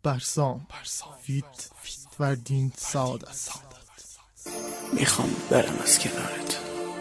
برسام فیت وردین سعادت. میخوام برم از کنارت،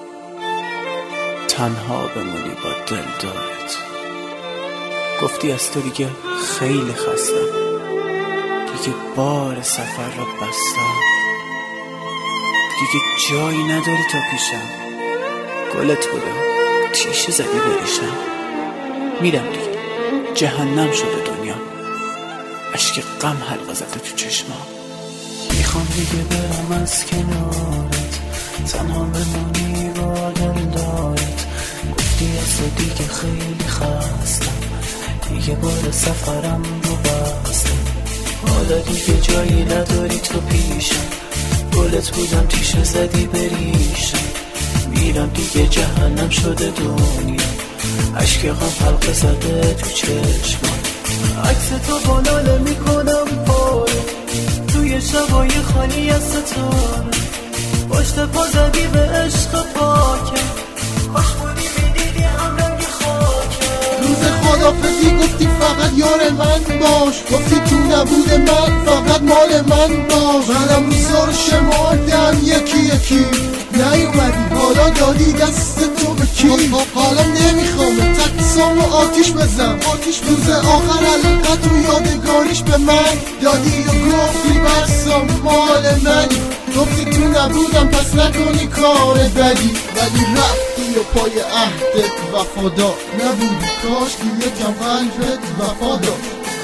تنها بمونی با دلدارت. گفتی از تو دیگه خیلی خستم، دیگه بار سفر را بستم، دیگه جایی نداری تا پیشم. گلت بودم تیشه زدی بریشم، میرم دیگه جهنم شده دنیا، اشک غم حلقه زده تو چشمام. میخوام دیگه برم از کنارت، تنها بمونی با دلدارت. گفتی از تو دیگه خیلی خستم، دیگه بار سفرم رو بستم، حالا دیگه جایی نداری تو پیشم. گلت بودم تیشه زدی بریشم، میرم دیگه جهنم شده دنیا، اشک غم حلقه زده تو چشمم. عکس تو بالا میکنم پاره توی شبای خالی از ستاره، پشت پا زدی به عشق پاکه، کاش بودی میدیدی هم رنگ خاکه. روز خدافزی گفتی فقط یار من باش، گفتی تو نبود من فقط مال من باش. منم روزا رو شمردم یکی یکی، نیومدی حالا دادی دست تو به کی؟ حالا نمیخوام تکسامو آتیش بزن، روز آخر حلقه تو یادگاریش به من دادی و گفتی برسام مال منی. گفتی تو نبودم پس نکنی کار بدی، ولی رفتی و پای عهدت وفادار نبودی، کاش که یکم قلبت وفادار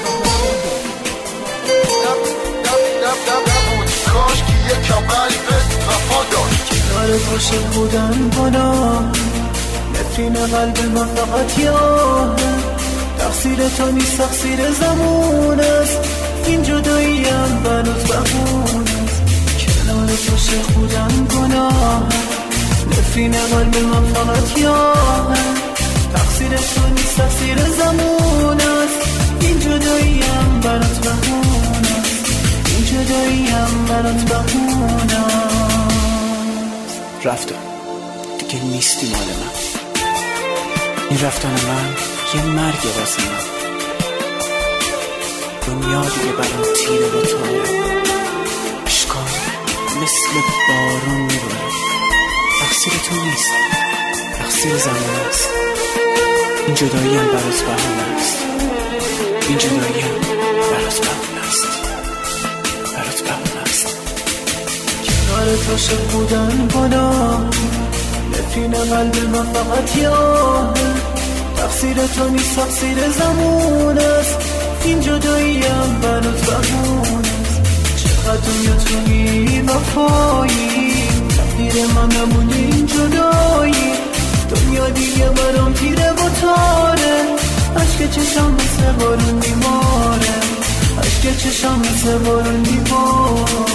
نبودی، کاش که یکم قلبت وفادار. کنار باشه بودن گناه، نفرین قلب من فقط یاه، تقصیر تو نیست تقصیر زمان است، این جداییم برات بهونه است. کنار باشه بودن گناه، نفرین قلب من فقط یاه، تقصیر تو نیست تقصیر زمان است، این جداییم برات بهونه است، این جداییم برات بهونه است. رفتم دیگه نیستی مال من، این رفتن من یه مرگ واسه من، دنیا دیگه برام تیره و تاره، اشکام مثل بارون میباره. تقصیر تو نیست تقصیر زمان است، این جداییم برات بهونه است، این جداییم برات بهونه است، برات بهونه است. کنار تو شد بودن گناه، نفرین قلب من فقط یاه، تقصیر تو نیست تقصیر زمان است، این جداییم برات بهونه است. چقدر دنیا توی وفایی، تقدیر من نمونه این جدایی، دنیا دیگه برام تیره و تاره، اشک چشم مثل بارون میماره، اشک چشم مثل بارون میماره.